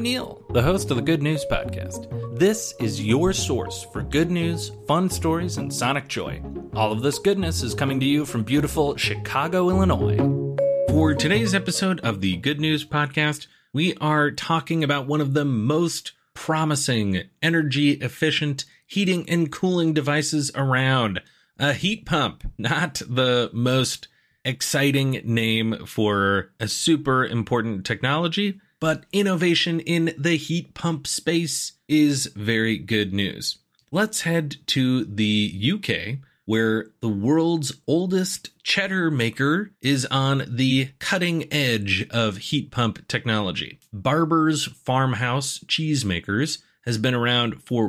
Neil, the host of the Good News Podcast. This is your source for good news, fun stories, and sonic joy. All of this goodness is coming to you from beautiful Chicago, Illinois. For today's episode of the Good News Podcast, we are talking about one of the most promising, energy-efficient heating and cooling devices around. A heat pump, not the most exciting name for a super important technology, but innovation in the heat pump space is very good news. Let's head to the UK, where the world's oldest cheddar maker is on the cutting edge of heat pump technology. Barber's Farmhouse Cheesemakers has been around for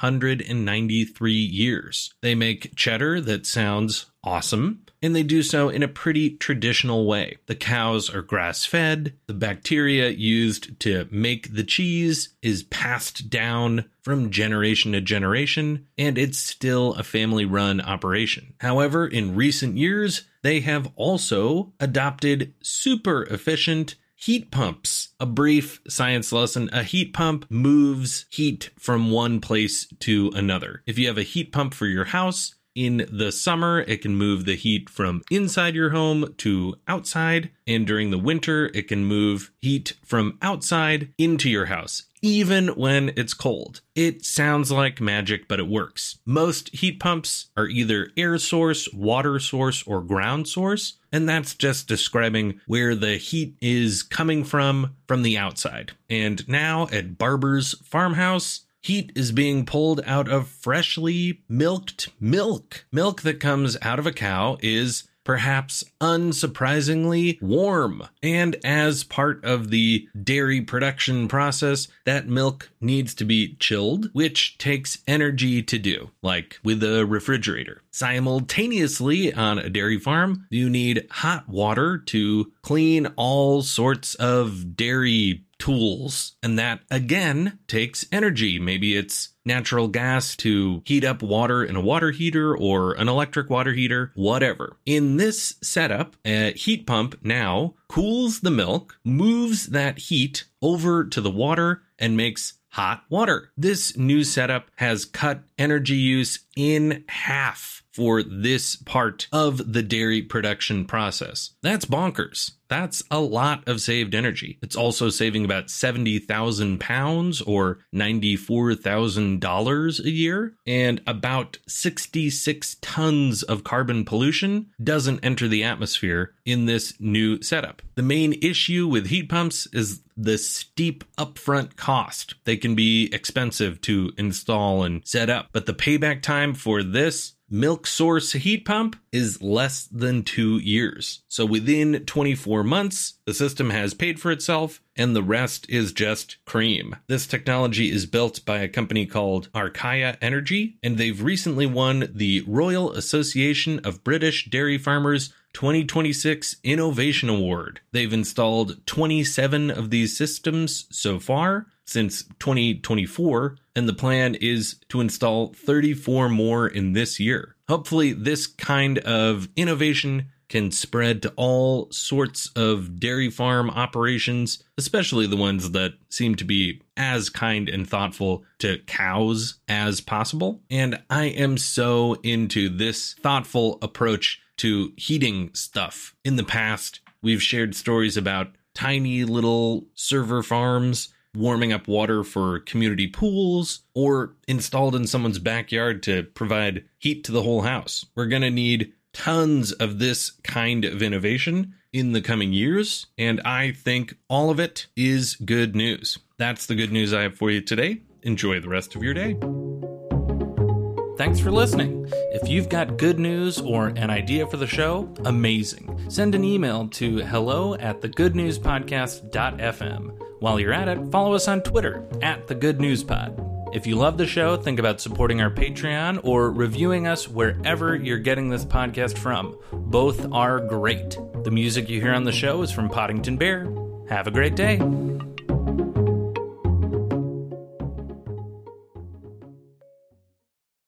193 years. They make cheddar that sounds awesome, and they do so in a pretty traditional way. The cows are grass-fed, the bacteria used to make the cheese is passed down from generation to generation, and it's still a family-run operation. However, in recent years, they have also adopted super efficient heat pumps. A brief science lesson: a heat pump moves heat from one place to another. If you have a heat pump for your house, in the summer, it can move the heat from inside your home to outside, and during the winter, it can move heat from outside into your house, even when it's cold. It sounds like magic, but it works. Most heat pumps are either air source, water source, or ground source, and that's just describing where the heat is coming from the outside. And now at Barber's Farmhouse, heat is being pulled out of freshly milked milk. Milk that comes out of a cow is perhaps unsurprisingly warm. And as part of the dairy production process, that milk needs to be chilled, which takes energy to do, like with a refrigerator. Simultaneously, on a dairy farm, you need hot water to clean all sorts of dairy tools, and that again takes energy. Maybe it's natural gas to heat up water in a water heater or an electric water heater, whatever. In this setup, a heat pump now cools the milk, moves that heat over to the water, and makes hot water. This new setup has cut energy use in half for this part of the dairy production process. That's bonkers. That's a lot of saved energy. It's also saving about 70,000 pounds or $94,000 a year, and about 66 tons of carbon pollution doesn't enter the atmosphere in this new setup. The main issue with heat pumps is the steep upfront cost. They can be expensive to install and set up, but the payback time for this milk source heat pump is less than 2 years. So within 24 months, the system has paid for itself, and the rest is just cream. This technology is built by a company called Archaea Energy, and they've recently won the Royal Association of British Dairy Farmers 2026 Innovation Award. They've installed 27 of these systems so far since 2024, and the plan is to install 34 more in this year. Hopefully, this kind of innovation can spread to all sorts of dairy farm operations, especially the ones that seem to be as kind and thoughtful to cows as possible. And I am so into this thoughtful approach to heating stuff. In the past, we've shared stories about tiny little server farms warming up water for community pools, or installed in someone's backyard to provide heat to the whole house. We're going to need tons of this kind of innovation in the coming years, and I think all of it is good news. That's the good news I have for you today. Enjoy the rest of your day. Thanks for listening. If you've got good news or an idea for the show, amazing. Send an email to hello@thegoodnewspodcast.fm. While you're at it, follow us on Twitter @thegoodnewspod. If you love the show, think about supporting our Patreon or reviewing us wherever you're getting this podcast from. Both are great. The music you hear on the show is from Poddington Bear. Have a great day.